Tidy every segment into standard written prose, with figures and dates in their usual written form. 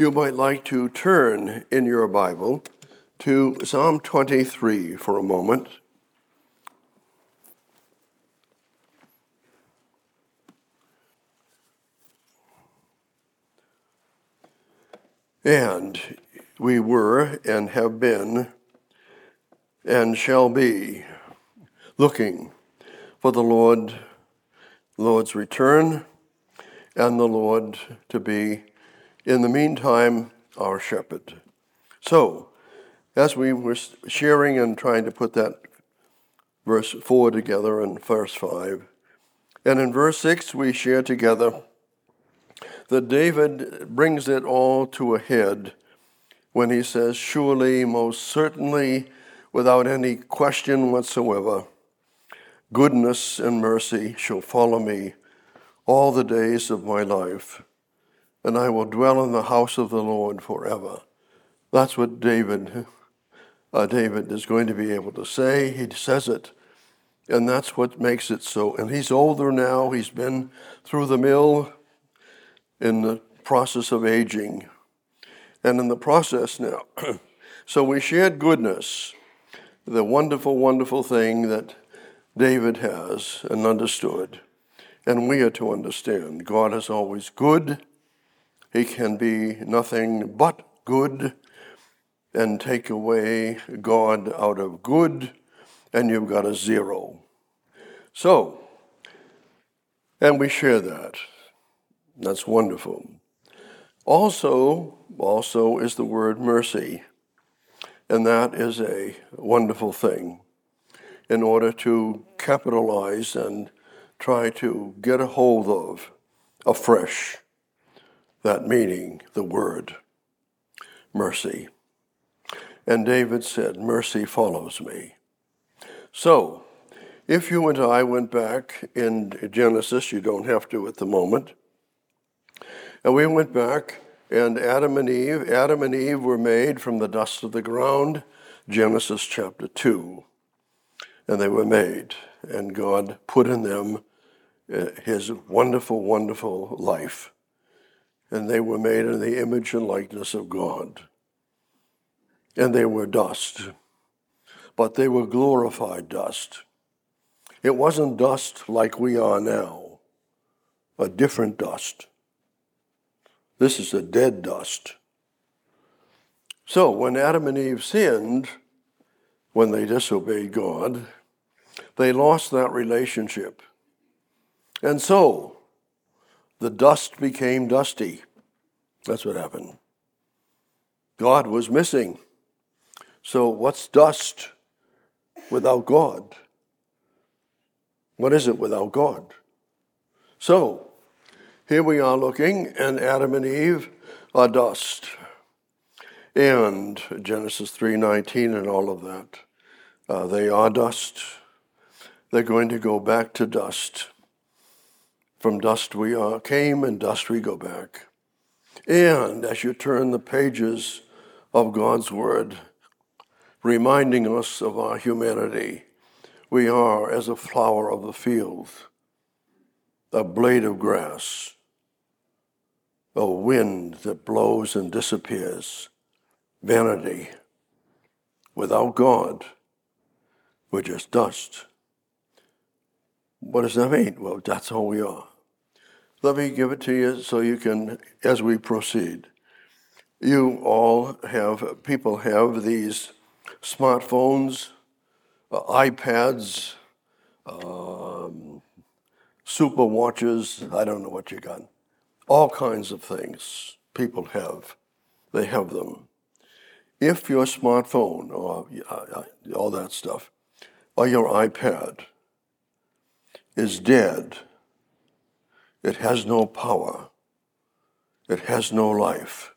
You might like to turn in your Bible to Psalm 23 for a moment. And we were and have been and shall be looking for the Lord's return, and the Lord to be, in the meantime, our shepherd. So, as we were sharing and trying to put that verse 4 together and verse 5, and in verse 6 we share together that David brings it all to a head when he says, "Surely, most certainly, without any question whatsoever, goodness and mercy shall follow me all the days of my life, and I will dwell in the house of the Lord forever." That's what David is going to be able to say. He says it, and that's what makes it so. And he's older now. He's been through the mill in the process of aging, and in the process now. So we shared goodness, the wonderful, wonderful thing that David has and understood. And we are to understand God is always good. He can be nothing but good, and take away God out of good, and you've got a zero. So, and we share that. That's wonderful. Also is the word mercy, and that is a wonderful thing in order to capitalize and try to get a hold of afresh that meaning, the word mercy. And David said, "Mercy follows me." So, if you and I went back in Genesis, you don't have to at the moment, and we went back, and Adam and Eve were made from the dust of the ground, Genesis chapter 2. And they were made, and God put in them his wonderful, wonderful life. And they were made in the image and likeness of God. And they were dust, but they were glorified dust. It wasn't dust like we are now, a different dust. This is a dead dust. So when Adam and Eve sinned, when they disobeyed God, they lost that relationship. And so the dust became dusty. That's what happened. God was missing. So what's dust without God? What is it without God? So here we are looking, and Adam and Eve are dust. And Genesis 3:19 and all of that. They are dust. They're going to go back to dust. From dust we came, and dust we go back. And as you turn the pages of God's Word, reminding us of our humanity, we are as a flower of the field, a blade of grass, a wind that blows and disappears, vanity. Without God, we're just dust. What does that mean? Well, that's all we are. Let me give it to you so you can, as we proceed. People have these smartphones, iPads, super watches, I don't know what you got. All kinds of things people have. They have them. If your smartphone or all that stuff, or your iPad is dead, it has no power, it has no life.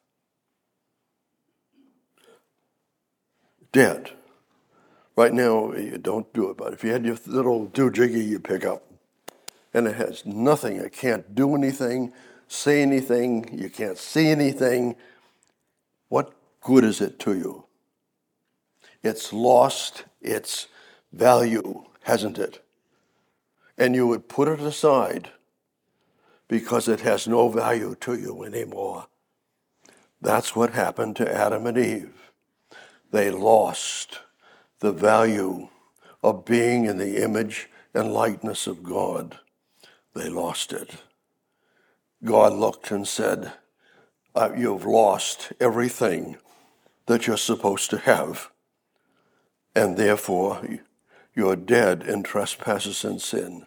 Dead. Right now, you don't do it, but if you had your little doohickey you pick up, and it has nothing, it can't do anything, say anything, you can't see anything, what good is it to you? It's lost its value, hasn't it? And you would put it aside because it has no value to you anymore. That's what happened to Adam and Eve. They lost the value of being in the image and likeness of God. They lost it. God looked and said, you've lost everything that you're supposed to have, and therefore you're dead in trespasses and sin.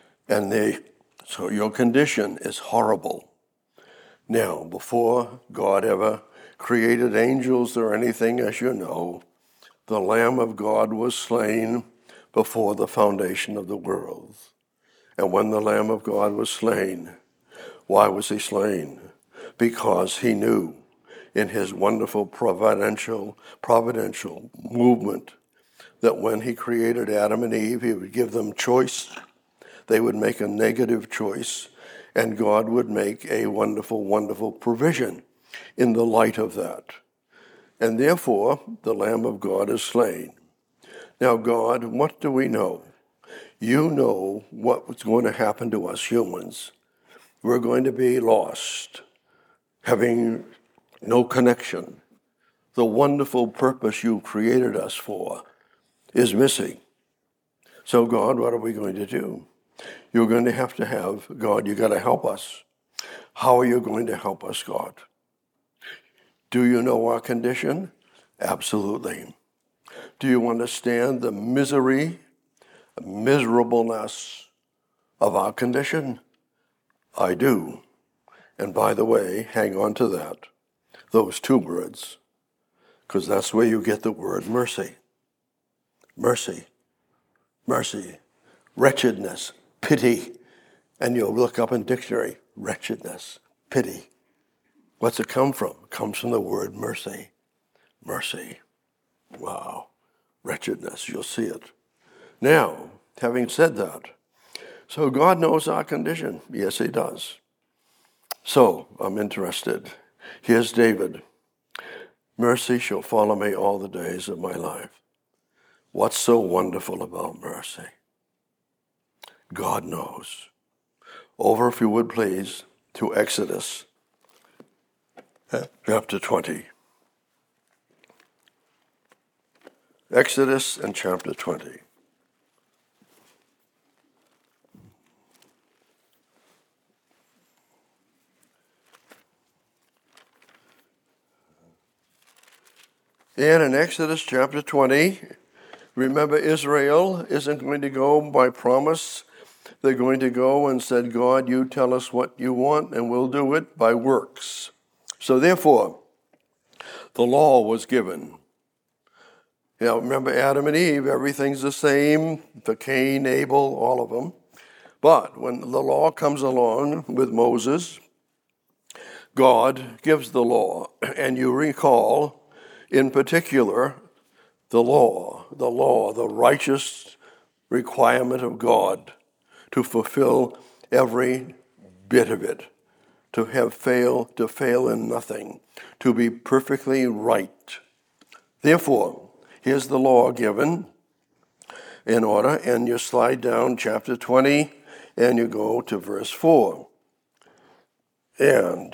So your condition is horrible. Now, before God ever created angels or anything, as you know, the Lamb of God was slain before the foundation of the world. And when the Lamb of God was slain, why was he slain? Because he knew in his wonderful providential movement that when he created Adam and Eve, he would give them choice. They would make a negative choice, and God would make a wonderful, wonderful provision in the light of that. And therefore, the Lamb of God is slain. Now, God, what do we know? You know what's going to happen to us humans. We're going to be lost, having no connection. The wonderful purpose you created us for is missing. So, God, what are we going to do? You're going to have, God, you got to help us. How are you going to help us, God? Do you know our condition? Absolutely. Do you understand the miserableness of our condition? I do. And by the way, hang on to that, those two words, because that's where you get the word mercy. Mercy, mercy, wretchedness, pity. And you'll look up in dictionary, wretchedness, pity. What's it come from? It comes from the word mercy. Mercy. Wow. Wretchedness, you'll see it. Now, having said that, so God knows our condition. Yes, he does. So, I'm interested. Here's David. Mercy shall follow me all the days of my life. What's so wonderful about mercy? God knows. Over, if you would please, to Exodus chapter 20. Exodus and chapter 20. And in Exodus chapter 20, remember Israel isn't going to go by promise. They're going to go and said, God, you tell us what you want and we'll do it by works. So therefore, the law was given. Now remember Adam and Eve, everything's the same, for Cain, Abel, all of them. But when the law comes along with Moses, God gives the law. And you recall, in particular, the righteous requirement of God to fulfill every bit of it, to fail in nothing, to be perfectly right. Therefore, here's the law given in order, and you slide down chapter 20, and you go to verse 4. And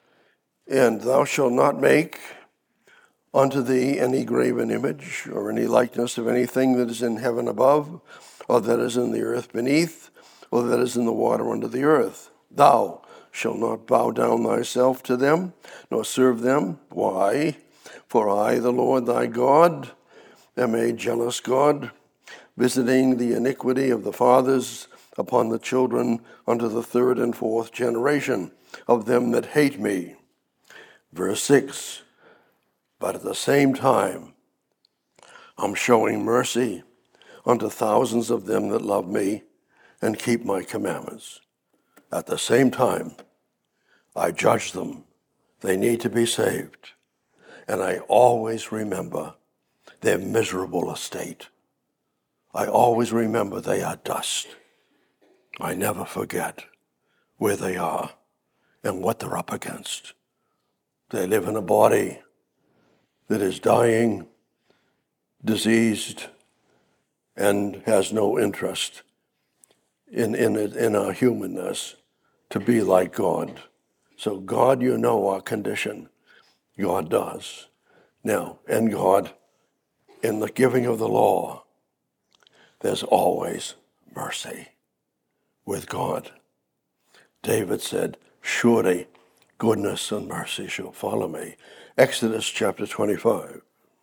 thou shalt not make unto thee any graven image, or any likeness of anything that is in heaven above, or that is in the earth beneath, or that is in the water under the earth. Thou shalt not bow down thyself to them, nor serve them. Why? For I, the Lord thy God, am a jealous God, visiting the iniquity of the fathers upon the children unto the third and fourth generation of them that hate me. Verse 6, but at the same time, I'm showing mercy unto thousands of them that love me and keep my commandments. At the same time, I judge them. They need to be saved. And I always remember their miserable estate. I always remember they are dust. I never forget where they are and what they're up against. They live in a body that is dying, diseased, and has no interest in our humanness to be like God. So God, you know our condition. God does. Now, and God, in the giving of the law, there's always mercy with God. David said, surely goodness and mercy shall follow me. Exodus chapter 25.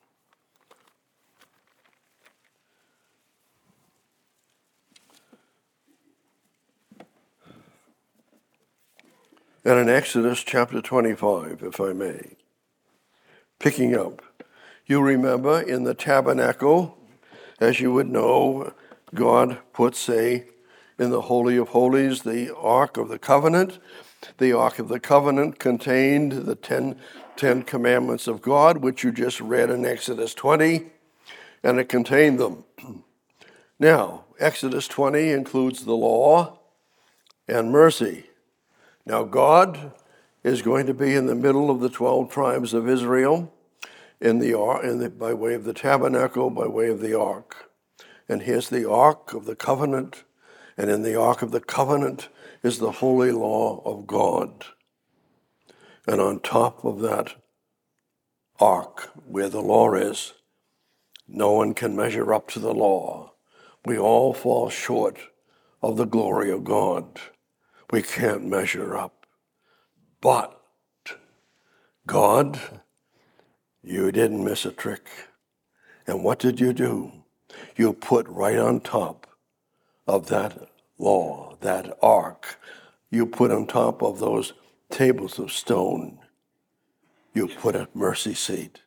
And in Exodus chapter 25, if I may, picking up, you remember in the tabernacle, as you would know, God puts in the Holy of Holies, the Ark of the Covenant. The Ark of the Covenant contained the Ten Commandments of God, which you just read in Exodus 20, and it contained them. Now, Exodus 20 includes the law and mercy. Now, God is going to be in the middle of the 12 tribes of Israel by way of the tabernacle, by way of the ark. And here's the Ark of the Covenant, and in the Ark of the Covenant is the holy law of God. And on top of that ark, where the law is, no one can measure up to the law. We all fall short of the glory of God. We can't measure up. But God, you didn't miss a trick. And what did you do? You put right on top of that law, that ark, you put on top of those tables of stone, you put a mercy seat.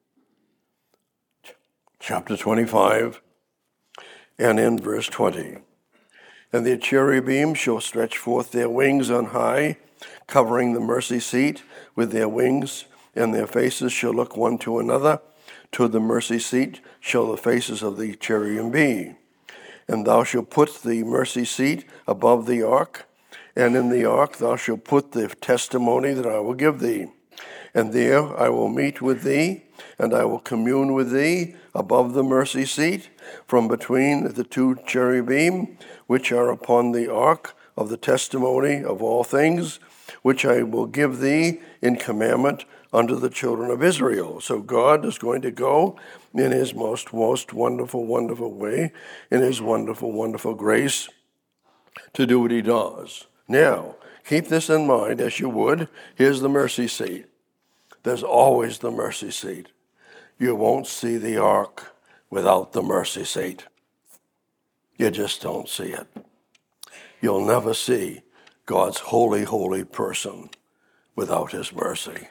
Chapter 25, and in verse 20. And the cherubim shall stretch forth their wings on high, covering the mercy seat with their wings, and their faces shall look one to another. To the mercy seat shall the faces of the cherubim be. And thou shalt put the mercy seat above the ark, and in the ark thou shalt put the testimony that I will give thee. And there I will meet with thee, and I will commune with thee above the mercy seat, from between the two cherubim, which are upon the ark of the testimony of all things, which I will give thee in commandment unto the children of Israel. So God is going to go in his most wonderful, wonderful way, in his wonderful, wonderful grace, to do what he does. Now, keep this in mind as you would. Here's the mercy seat. There's always the mercy seat. You won't see the ark without the mercy seat. You just don't see it. You'll never see God's holy, holy person without his mercy.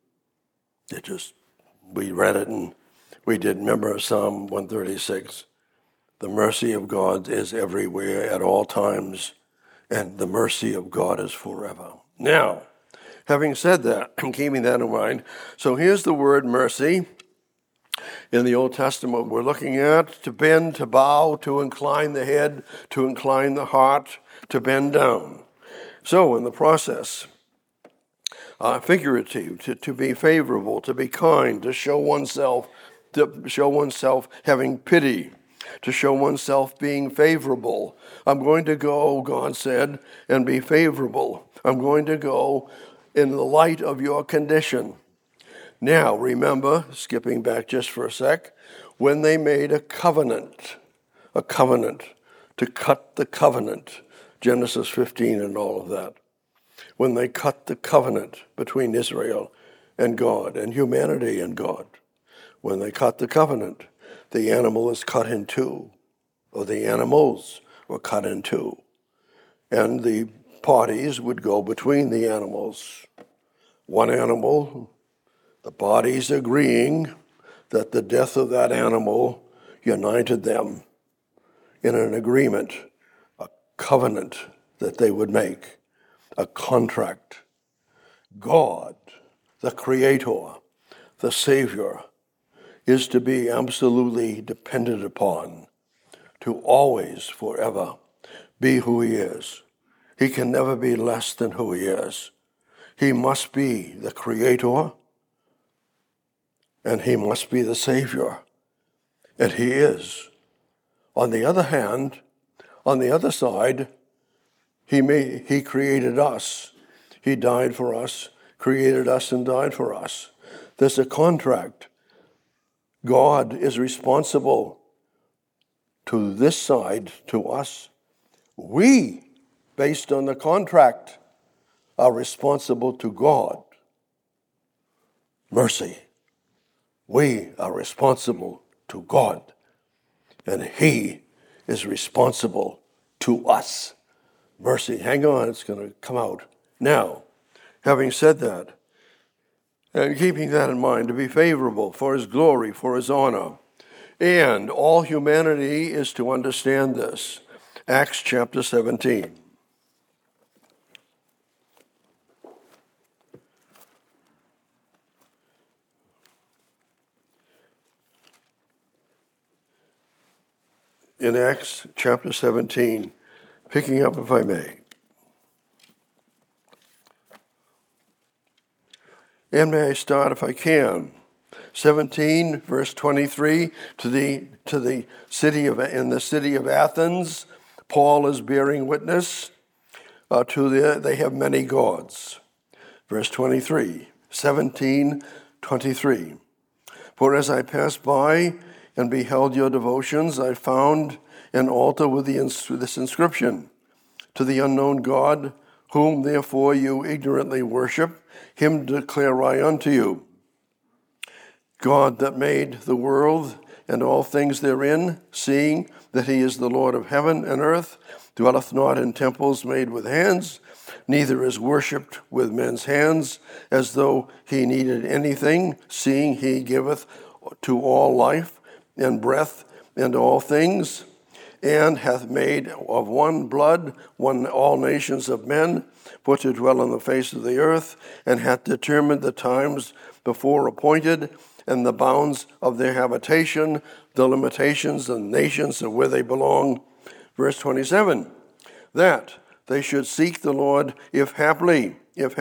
We read it and we did remember Psalm 136. The mercy of God is everywhere at all times, and the mercy of God is forever. Now, having said that, and keeping that in mind, so here's the word mercy. In the Old Testament, we're looking at to bend, to bow, to incline the head, to incline the heart, to bend down. So in the process, figurative, to be favorable, to be kind, to show oneself having pity, to show oneself being favorable. I'm going to go, God said, and be favorable. I'm going to go in the light of your condition. Now, remember, skipping back just for a sec, when they made a covenant, to cut the covenant, Genesis 15 and all of that. When they cut the covenant between Israel and God, and humanity and God, when they cut the covenant, the animal is cut in two, or the animals were cut in two, and the parties would go between the animals. One animal, the bodies agreeing that the death of that animal united them in an agreement, a covenant that they would make, a contract. God, the Creator, the Savior, is to be absolutely depended upon, to always, forever, be who he is. He can never be less than who he is. He must be the Creator, and he must be the Savior, and he is. On the other hand, on the other side, he created us. He died for us, created us and died for us. There's a contract. God is responsible to this side, to us. We, based on the contract, are responsible to God. Mercy. We are responsible to God, and He is responsible to us. Mercy. Hang on, it's going to come out. Now, having said that, and keeping that in mind, to be favorable for His glory, for His honor, and all humanity is to understand this. Acts chapter 17. In Acts chapter 17, picking up, if I may. And may I start, if I can, 17, verse 23, in the city of Athens, Paul is bearing witness they have many gods. Verse 23, 17:23. For as I passed by and beheld your devotions, I found an altar with this inscription: to the unknown God, whom therefore you ignorantly worship, him declare I unto you. God that made the world and all things therein, seeing that he is the Lord of heaven and earth, dwelleth not in temples made with hands, neither is worshipped with men's hands, as though he needed anything, seeing he giveth to all life and breath and all things, and hath made of one blood all nations of men, for to dwell on the face of the earth, and hath determined the times before appointed, and the bounds of their habitation, the limitations and nations of where they belong. Verse 27, that they should seek the Lord, if haply,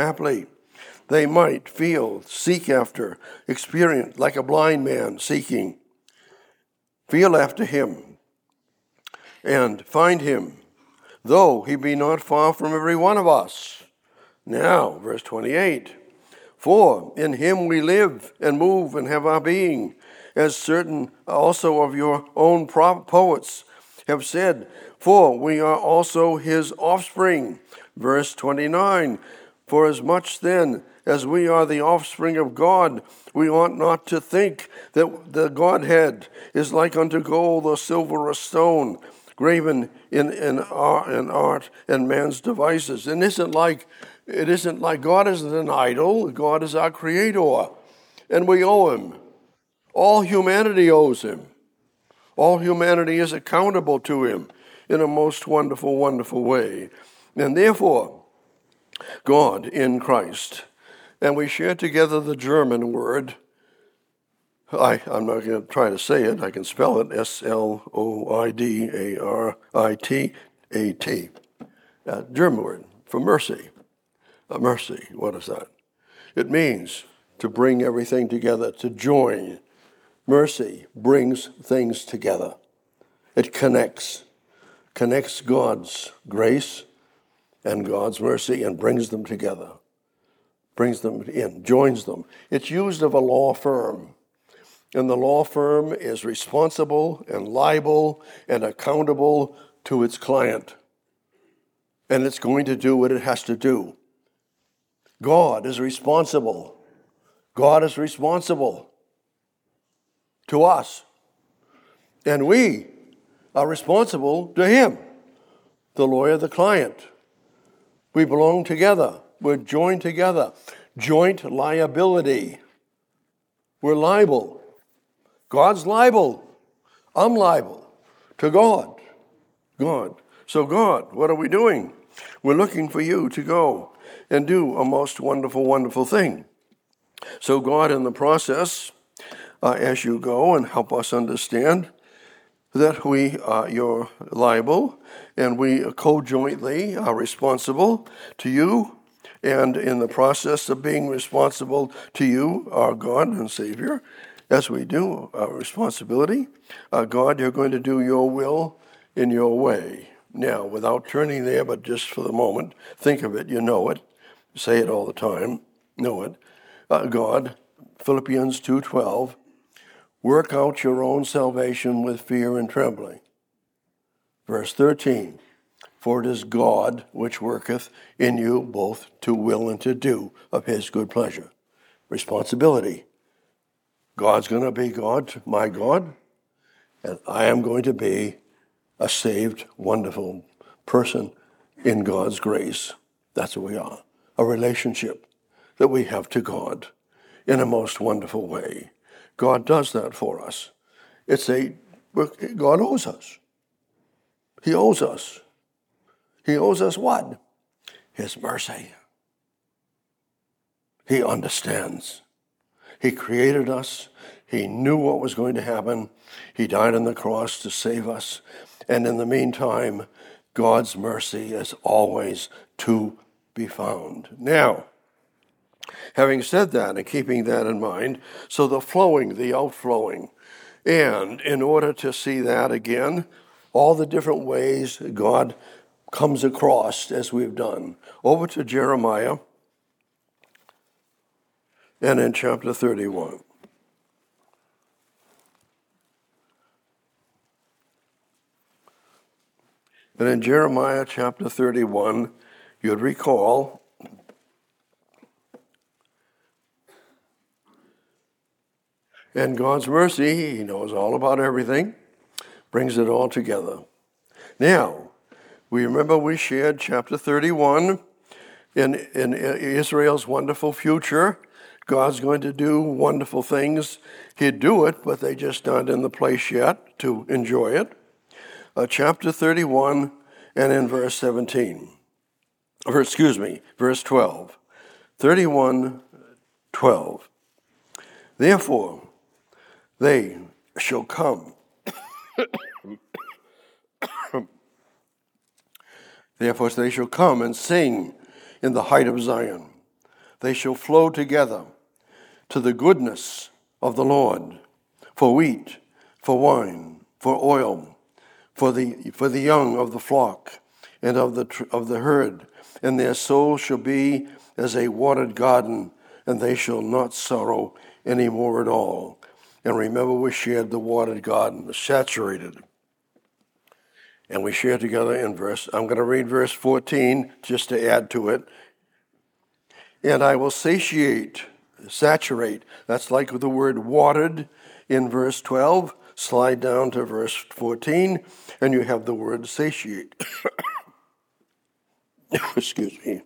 they might seek after, experience, like a blind man seeking, feel after him, and find him, though he be not far from every one of us. Now, verse 28, for in him we live and move and have our being, as certain also of your own poets have said, for we are also his offspring. Verse 29, for as much then as we are the offspring of God, we ought not to think that the Godhead is like unto gold or silver or stone, graven in art and man's devices. And it isn't like God isn't an idol. God is our creator, and we owe him. All humanity owes him. All humanity is accountable to him in a most wonderful, wonderful way. And therefore, God in Christ. And we share together the German word. I'm not going to try to say it. I can spell it, Sloidarat. German word for mercy. Mercy, what is that? It means to bring everything together, to join. Mercy brings things together. It connects God's grace and God's mercy and brings them together. Brings them in, joins them. It's used of a law firm. And the law firm is responsible and liable and accountable to its client. And it's going to do what it has to do. God is responsible. God is responsible to us. And we are responsible to him, the lawyer, the client. We belong together. We're joined together. Joint liability. We're liable. God's liable. I'm liable to God. God. So God, what are we doing? We're looking for you to go and do a most wonderful, wonderful thing. So God, in the process, as you go and help us understand that you're liable and we co-jointly are responsible to you, and in the process of being responsible to you, our God and Savior, as we do our responsibility, God, you're going to do your will in your way. Now, without turning there, but just for the moment, think of it, you know it, say it all the time, know it. God, Philippians 2:12, work out your own salvation with fear and trembling. Verse 13, for it is God which worketh in you both to will and to do of his good pleasure. Responsibility. God's going to be God, my God, and I am going to be a saved, wonderful person in God's grace. That's what we are. A relationship that we have to God in a most wonderful way. God does that for us. God owes us. He owes us. He owes us what? His mercy. He understands. He created us. He knew what was going to happen. He died on the cross to save us. And in the meantime, God's mercy is always to be found. Now, having said that and keeping that in mind, so the flowing, the outflowing, and in order to see that again, all the different ways God comes across as we've done. Over to Jeremiah and in chapter 31. And in Jeremiah chapter 31, you'd recall and God's mercy, he knows all about everything, brings it all together. Now, we remember we shared chapter 31 in Israel's wonderful future. God's going to do wonderful things. He'd do it, but they just aren't in the place yet to enjoy it. Chapter 31 and in verse 17. Verse 12. 31:12. Therefore, they shall come. Therefore they shall come and sing in the height of Zion. They shall flow together to the goodness of the Lord, for wheat, for wine, for oil, for the young of the flock and of the herd, and their soul shall be as a watered garden, and they shall not sorrow any more at all. And remember, we shared the watered garden, the saturated. And we share together in I'm going to read verse 14 just to add to it. And I will saturate. That's like the word watered in verse 12. Slide down to verse 14, and you have the word satiate. Excuse me.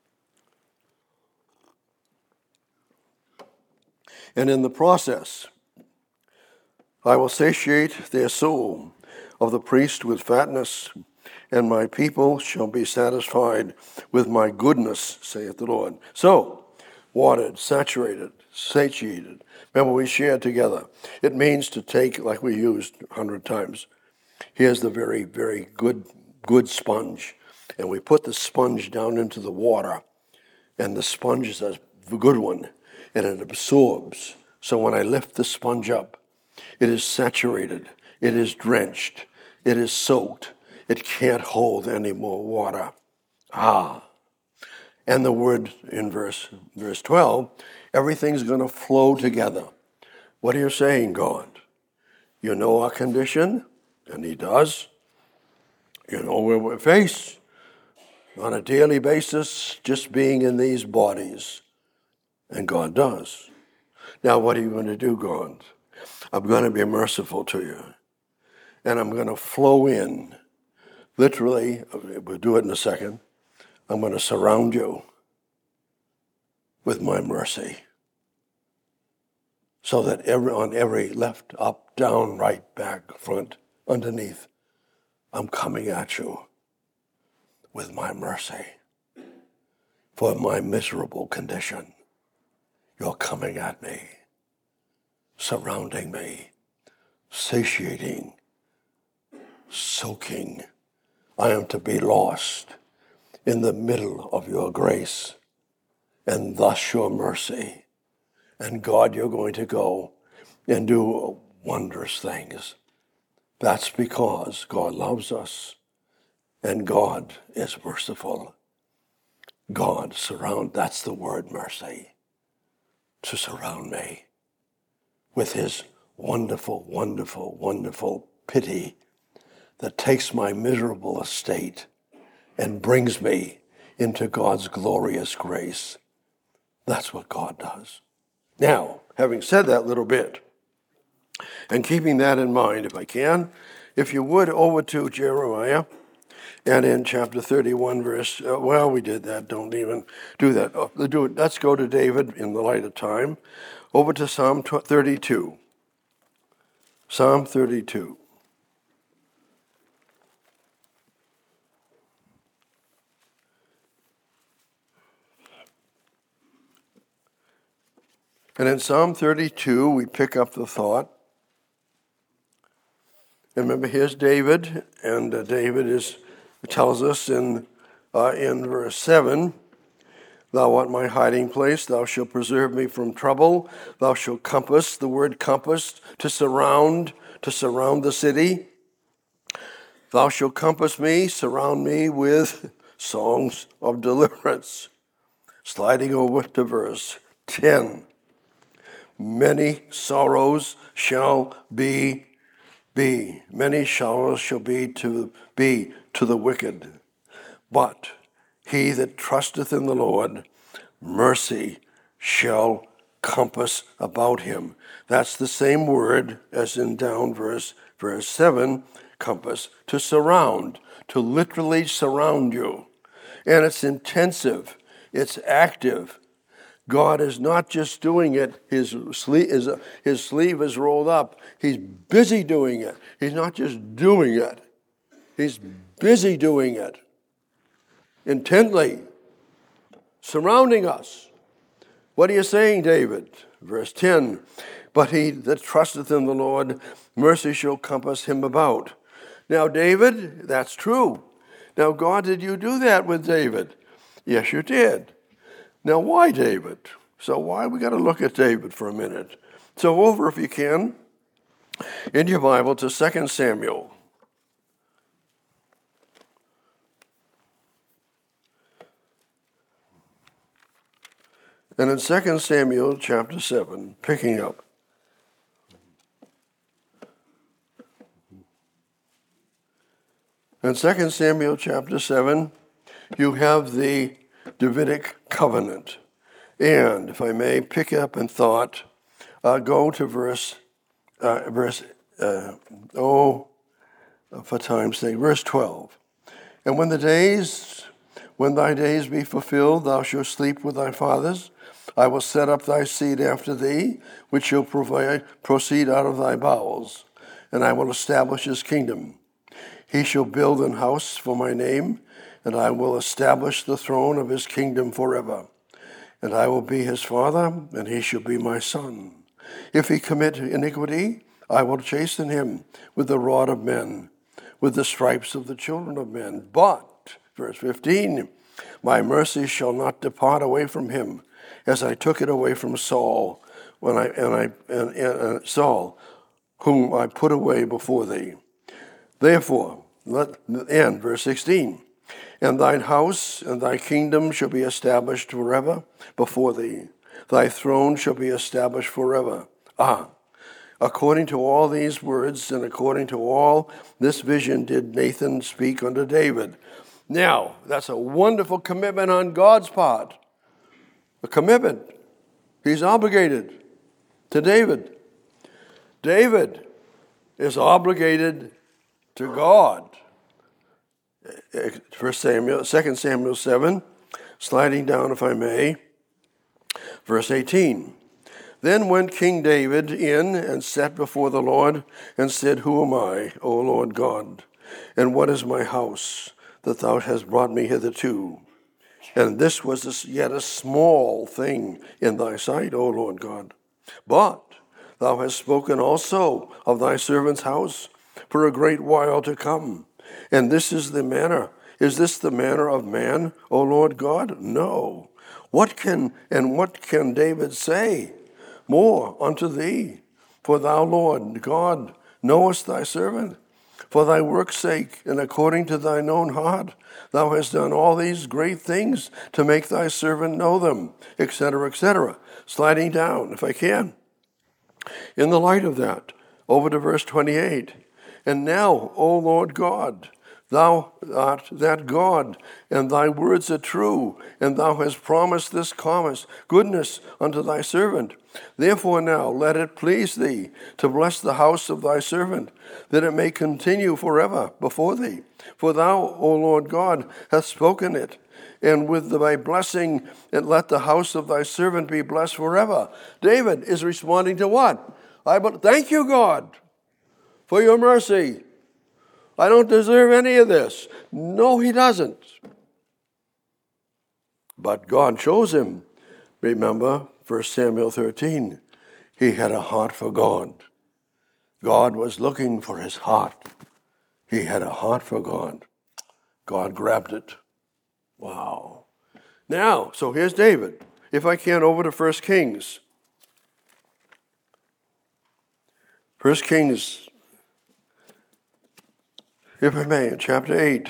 And in the process, I will satiate their soul of the priest with fatness, and my people shall be satisfied with my goodness, saith the Lord. So, watered, saturated, satiated. Remember, we shared together. It means to take, like we used 100 times. Here's the very, very good sponge. And we put the sponge down into the water, and the sponge is a good one, and it absorbs. So when I lift the sponge up, it is saturated, it is drenched, it is soaked. It can't hold any more water. And the word in verse 12, everything's going to flow together. What are you saying, God? You know our condition, and he does. You know where we face on a daily basis, just being in these bodies. And God does. Now, what are you going to do, God? I'm going to be merciful to you. And I'm going to flow in. Literally, we'll do it in a second. I'm going to surround you with my mercy. So that on every left, up, down, right, back, front, underneath, I'm coming at you with my mercy. For my miserable condition, you're coming at me, surrounding me, satiating, soaking. I am to be lost in the middle of your grace and thus your mercy. And God, you're going to go and do wondrous things. That's because God loves us and God is merciful. God that's the word mercy, to surround me with his wonderful, wonderful, wonderful pity that takes my miserable estate and brings me into God's glorious grace. That's what God does. Now, having said that little bit, and keeping that in mind, if I can, if you would, over to Jeremiah, and in chapter 31, we did that, don't even do that. Let's go to David in the light of time. Over to Psalm 32. Psalm 32. And in Psalm 32, we pick up the thought. And remember, here's David, and David tells us in verse 7, Thou art my hiding place, thou shalt preserve me from trouble, thou shalt compass, the word compass, to surround the city. Thou shalt compass me, surround me with songs of deliverance. Sliding over to verse 10. Many sorrows shall be, many sorrows shall be to the wicked. But he that trusteth in the Lord, mercy shall compass about him. That's the same word as in down verse 7, compass, to surround, to literally surround you. And it's intensive, it's active. God is not just doing it, his sleeve is rolled up. He's busy doing it. He's not just doing it. He's busy doing it. Intently. Surrounding us. What are you saying, David? Verse 10, But he that trusteth in the Lord, mercy shall compass him about. Now, David, that's true. Now, God, did you do that with David? Yes, you did. Now, why David? So why we got to look at David for a minute. So over, if you can, in your Bible to 2 Samuel. And in 2 Samuel chapter 7, picking up. In 2 Samuel chapter 7, you have the Davidic covenant. And if I may pick up in thought, go to verse 12. And when thy days be fulfilled, thou shalt sleep with thy fathers. I will set up thy seed after thee, which shall proceed out of thy bowels, and I will establish his kingdom. He shall build an house for my name, and I will establish the throne of his kingdom forever. And I will be his father, and he shall be my son. If he commit iniquity, I will chasten him with the rod of men, with the stripes of the children of men. But, verse 15, my mercy shall not depart away from him, as I took it away from Saul, Saul, whom I put away before thee. Therefore, verse 16, and thine house and thy kingdom shall be established forever before thee. Thy throne shall be established forever. According to all these words and according to all this vision did Nathan speak unto David. Now, that's a wonderful commitment on God's part. A commitment. He's obligated to David. David is obligated to God. 2 Samuel 7, sliding down if I may, verse 18. Then went King David in and sat before the Lord and said, Who am I, O Lord God? And what is my house that thou hast brought me hitherto? And this was yet a small thing in thy sight, O Lord God. But thou hast spoken also of thy servant's house for a great while to come. And this is the manner. Is this the manner of man, O Lord God? No. What can David say more unto thee? For thou, Lord God, knowest thy servant. For thy work's sake, and according to thine own heart, thou hast done all these great things to make thy servant know them, etc., etc. Sliding down, if I can. In the light of that, over to verse 28. And now, O Lord God, thou art that God, and thy words are true, and thou hast promised this goodness unto thy servant. Therefore now let it please thee to bless the house of thy servant, that it may continue forever before thee. For thou, O Lord God, hast spoken it, and with thy blessing, and let the house of thy servant be blessed forever. David is responding to what? Thank you, God, for your mercy. I don't deserve any of this. No, he doesn't. But God chose him. Remember 1 Samuel 13. He had a heart for God. God was looking for his heart. He had a heart for God. God grabbed it. Wow. Now, so here's David. If I can, over to 1 Kings. 1 Kings, if I may, chapter 8.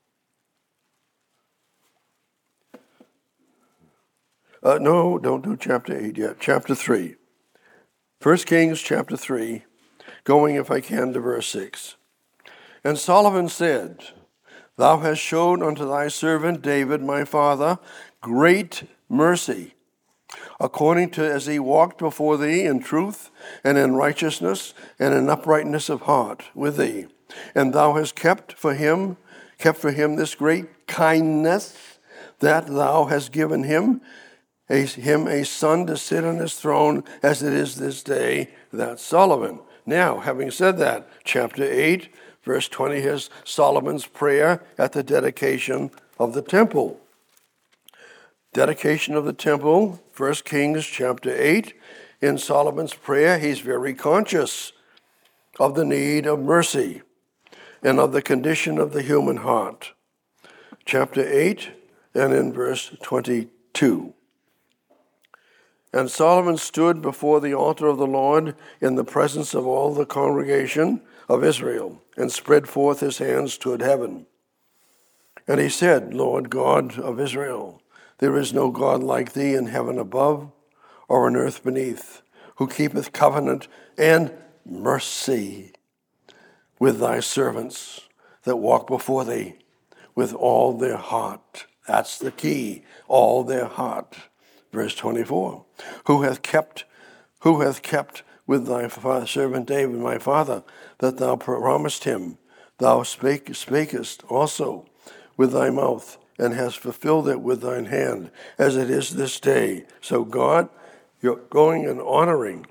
No, don't do chapter 8 yet. Chapter 3. 1 Kings chapter 3, going, if I can, to verse 6. And Solomon said, Thou hast shown unto thy servant David, my father, great mercy, according to as he walked before thee in truth and in righteousness and in uprightness of heart with thee. And thou hast kept for him this great kindness, that thou hast given him a son to sit on his throne as it is this day, that's Solomon. Now, having said that, chapter 8, verse 20 is Solomon's prayer at the dedication of the temple. Dedication of the temple, 1 Kings chapter 8. In Solomon's prayer, he's very conscious of the need of mercy and of the condition of the human heart. Chapter 8 and in verse 22. And Solomon stood before the altar of the Lord in the presence of all the congregation of Israel, and spread forth his hands toward heaven. And he said, Lord God of Israel, there is no God like thee in heaven above or on earth beneath, who keepeth covenant and mercy with thy servants that walk before thee with all their heart. That's the key, all their heart. Verse 24, who hath kept with thy servant David, my father, that thou promised him. Thou spakest also with thy mouth, and hast fulfilled it with thine hand, as it is this day. So God, you're going and honoring.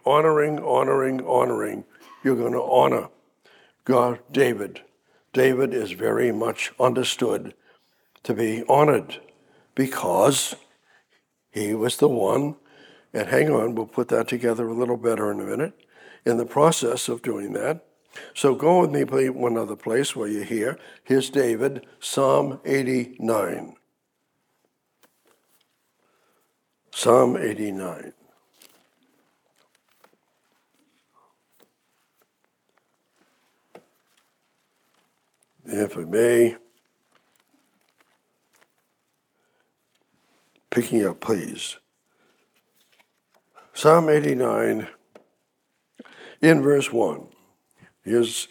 You're going to honor God, David. David is very much understood to be honored because he was the one, and hang on, we'll put that together a little better in a minute, in the process of doing that. So go with me, please, one other place where you're here. Here's David, Psalm 89. Psalm 89. If I may, picking up, please. Psalm 89, in verse 1. Here's,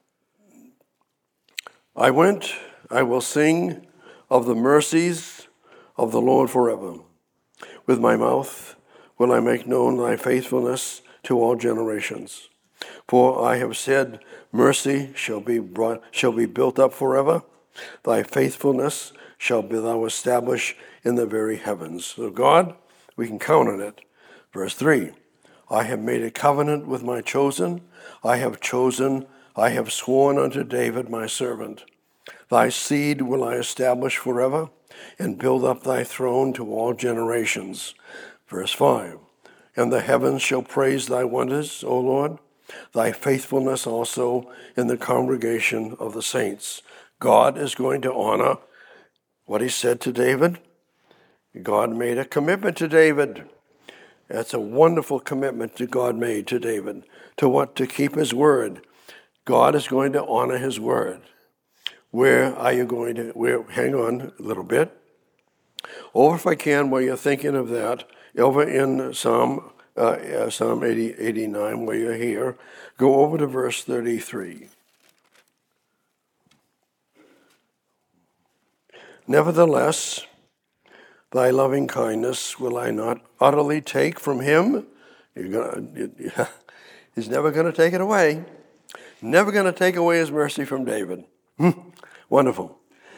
I will sing of the mercies of the Lord forever. With my mouth will I make known thy faithfulness to all generations. For I have said, mercy shall be built up forever. Thy faithfulness shall be thou establish in the very heavens. So God, we can count on it. Verse 3, I have made a covenant with my chosen. I have sworn unto David my servant. Thy seed will I establish forever, and build up thy throne to all generations. Verse 5, and the heavens shall praise thy wonders, O Lord, thy faithfulness also in the congregation of the saints. God is going to honor what he said to David. God made a commitment to David. That's a wonderful commitment that God made to David. To what? To keep his word. God is going to honor his word. Where are you going to, hang on a little bit. Over, if I can, while you're thinking of that, over in Psalm Psalm 89, where you're here, go over to verse 33. Nevertheless, thy loving kindness will I not utterly take from him. He's never going to take it away. Never going to take away his mercy from David. Wonderful.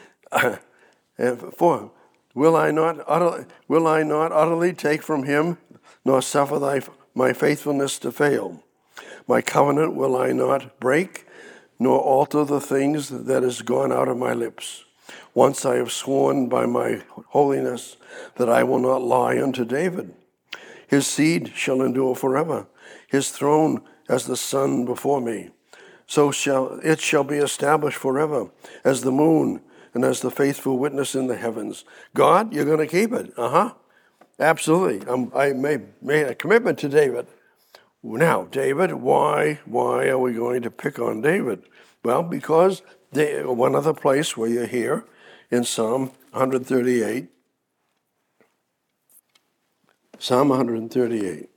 For will I not utterly take from him, nor suffer my faithfulness to fail? My covenant will I not break, nor alter the things that is gone out of my lips. Once I have sworn by my holiness that I will not lie unto David. His seed shall endure forever, his throne as the sun before me. So shall be established forever, as the moon and as the faithful witness in the heavens. God, you're going to keep it. Absolutely. I made a commitment to David. Now, David, why are we going to pick on David? Well, because one other place where you're here, in Psalm 138. Psalm 138.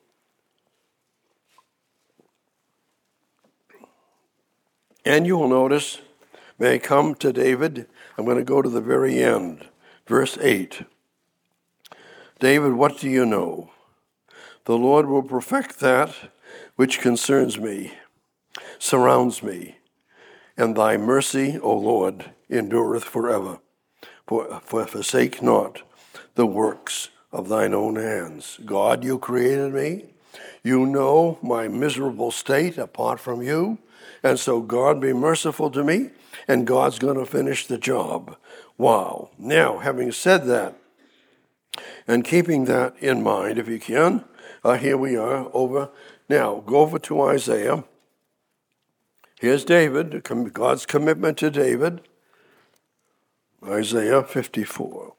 And you will notice, may I come to David? I'm going to go to the very end, verse 8. David, what do you know? The Lord will perfect that which concerns me, surrounds me, and thy mercy, O Lord, endureth forever. For forsake not the works of thine own hands. God, you created me. You know my miserable state apart from you. And so God, be merciful to me, and God's going to finish the job. Wow. Now, having said that, and keeping that in mind, if you can, here we are over. Now, go over to Isaiah. Here's David, God's commitment to David. Isaiah 54.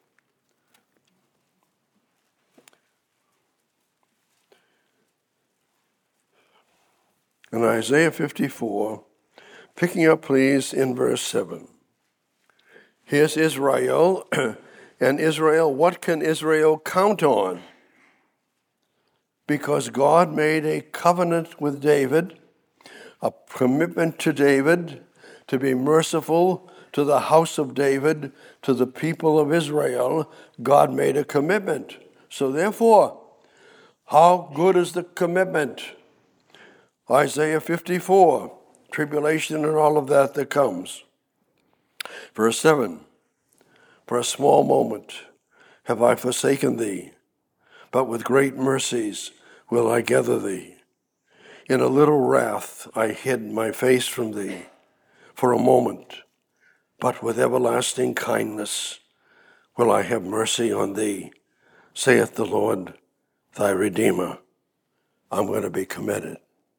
In Isaiah 54, picking up, please, in verse 7. Here's Israel. And Israel, what can Israel count on? Because God made a covenant with David, a commitment to David to be merciful to the house of David, to the people of Israel. God made a commitment. So therefore, how good is the commitment? Isaiah 54, tribulation and all of that comes. Verse 7, for a small moment have I forsaken thee, but with great mercies will I gather thee. In a little wrath I hid my face from thee for a moment, but with everlasting kindness will I have mercy on thee, saith the Lord, thy Redeemer. I'm going to be committed.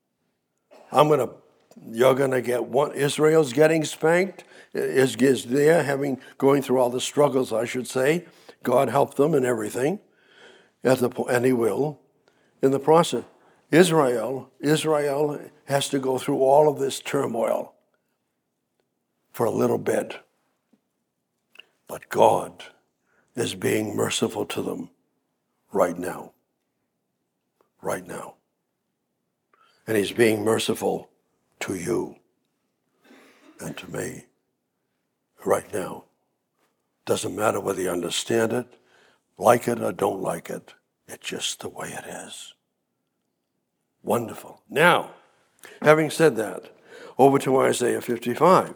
You're going to get one. Israel's getting spanked, is there, going through all the struggles, I should say. God helped them and everything, and he will. In the process, Israel has to go through all of this turmoil for a little bit. But God is being merciful to them right now. Right now. And he's being merciful to you and to me right now. Doesn't matter whether you understand it, like it, or don't like it. It's just the way it is. Wonderful. Now, having said that, over to Isaiah 55.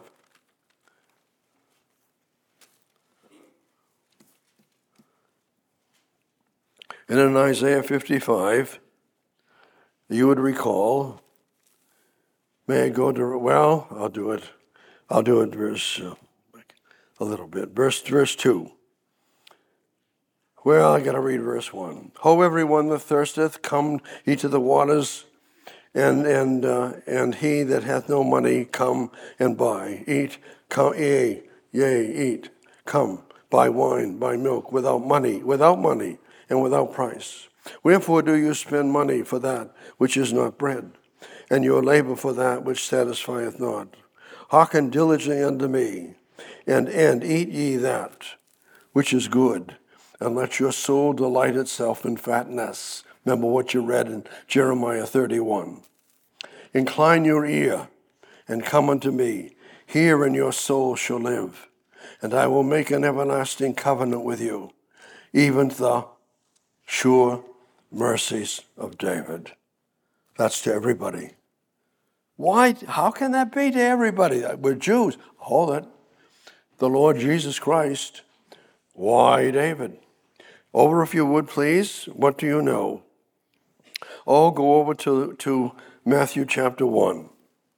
And in Isaiah 55, you would recall, may I go to, well, I'll do it verse, a little bit. Verse 2. Well, I got to read verse 1. Ho, everyone that thirsteth, come ye to the waters, and he that hath no money, come and buy. Eat, come, eat, come, buy wine, buy milk, without money, and without price. Wherefore do you spend money for that which is not bread, and your labor for that which satisfieth not? Hearken diligently unto me, and eat ye that which is good, and let your soul delight itself in fatness. Remember what you read in Jeremiah 31. Incline your ear and come unto me. Hear, and your soul shall live. And I will make an everlasting covenant with you, even the sure mercies of David. That's to everybody. Why? How can that be to everybody? We're Jews. Hold it. The Lord Jesus Christ. Why David? Over, if you would, please. What do you know? Oh, go over to Matthew chapter 1.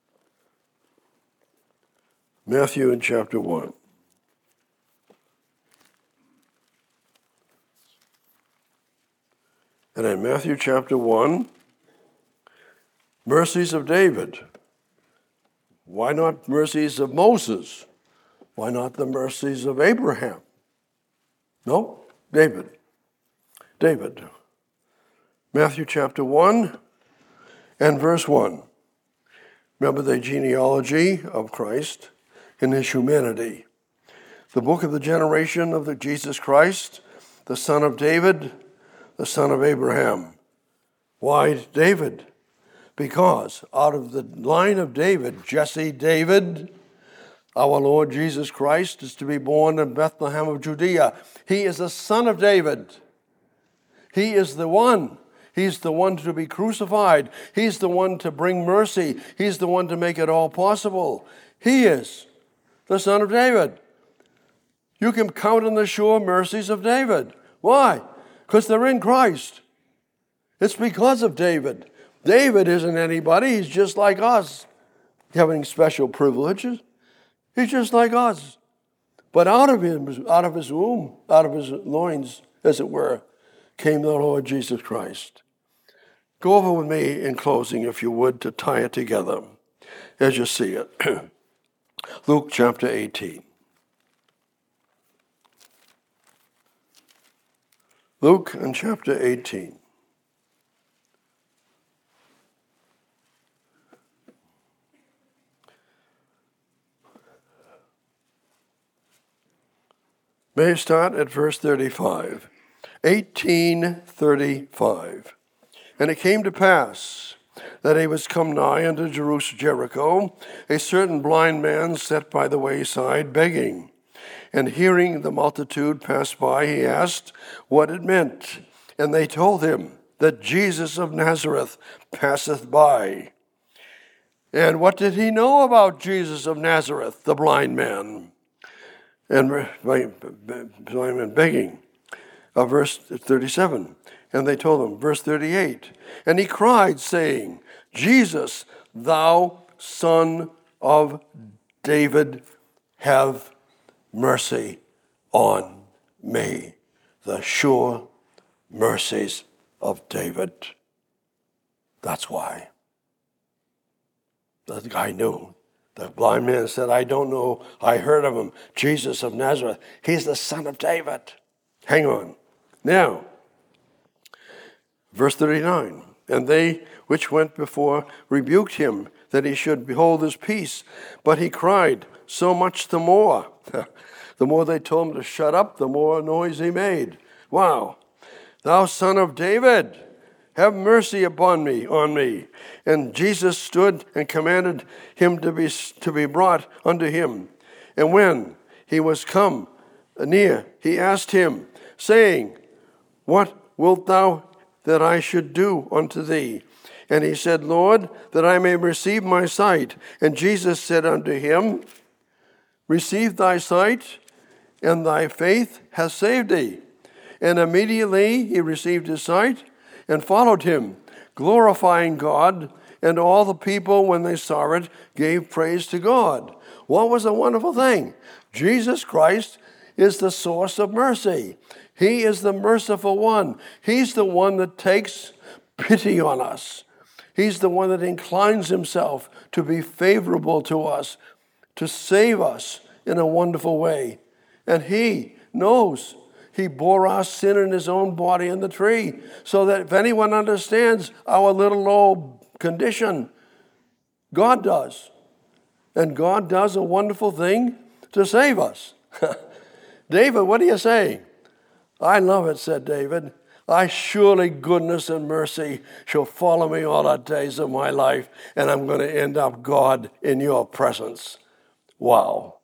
Matthew in chapter 1. And in Matthew chapter 1, mercies of David. Why not mercies of Moses? Why not the mercies of Abraham? No, David. David. Matthew chapter 1 and verse 1. Remember the genealogy of Christ in his humanity. The book of the generation of the Jesus Christ, the son of David, the son of Abraham. Why David? Because out of the line of David, Jesse David, our Lord Jesus Christ is to be born in Bethlehem of Judea. He is the son of David. He is the one. He's the one to be crucified. He's the one to bring mercy. He's the one to make it all possible. He is the son of David. You can count on the sure mercies of David. Why? Because they're in Christ. It's because of David. David isn't anybody. He's just like us, having special privileges. He's just like us. But out of his womb, out of his loins, as it were, came the Lord Jesus Christ. Go over with me in closing, if you would, to tie it together as you see it. Luke chapter 18. Luke in chapter 18. May I start at verse 35. 18:35. And it came to pass that he was come nigh unto Jericho, a certain blind man sat by the wayside begging. And hearing the multitude pass by, he asked what it meant. And they told him that Jesus of Nazareth passeth by. And what did he know about Jesus of Nazareth, the blind man? And begging. Verse 37. And they told him, verse 38. And he cried, saying, Jesus, thou son of David, have mercy on me. The sure mercies of David. That's why. The guy knew. The blind man said, I don't know. I heard of him. Jesus of Nazareth. He's the son of David. Hang on. Now, verse 39. And they which went before rebuked him that he should behold his peace. But he cried, so much the more. The more they told him to shut up, the more noise he made. Wow. Thou son of David, have mercy upon me, on me. And Jesus stood and commanded him to be brought unto him. And when he was come near, he asked him, saying, what wilt thou that I should do unto thee? And he said, Lord, that I may receive my sight. And Jesus said unto him, receive thy sight, and thy faith hath saved thee. And immediately he received his sight and followed him, glorifying God. And all the people, when they saw it, gave praise to God. What was a wonderful thing? Jesus Christ is the source of mercy. He is the merciful one. He's the one that takes pity on us. He's the one that inclines himself to be favorable to us, to save us in a wonderful way. And he knows he bore our sin in his own body in the tree, so that if anyone understands our little low condition, God does. And God does a wonderful thing to save us. David, what are you saying? I love it, said David. Surely goodness and mercy shall follow me all the days of my life, and I'm going to end up, God, in your presence. Wow.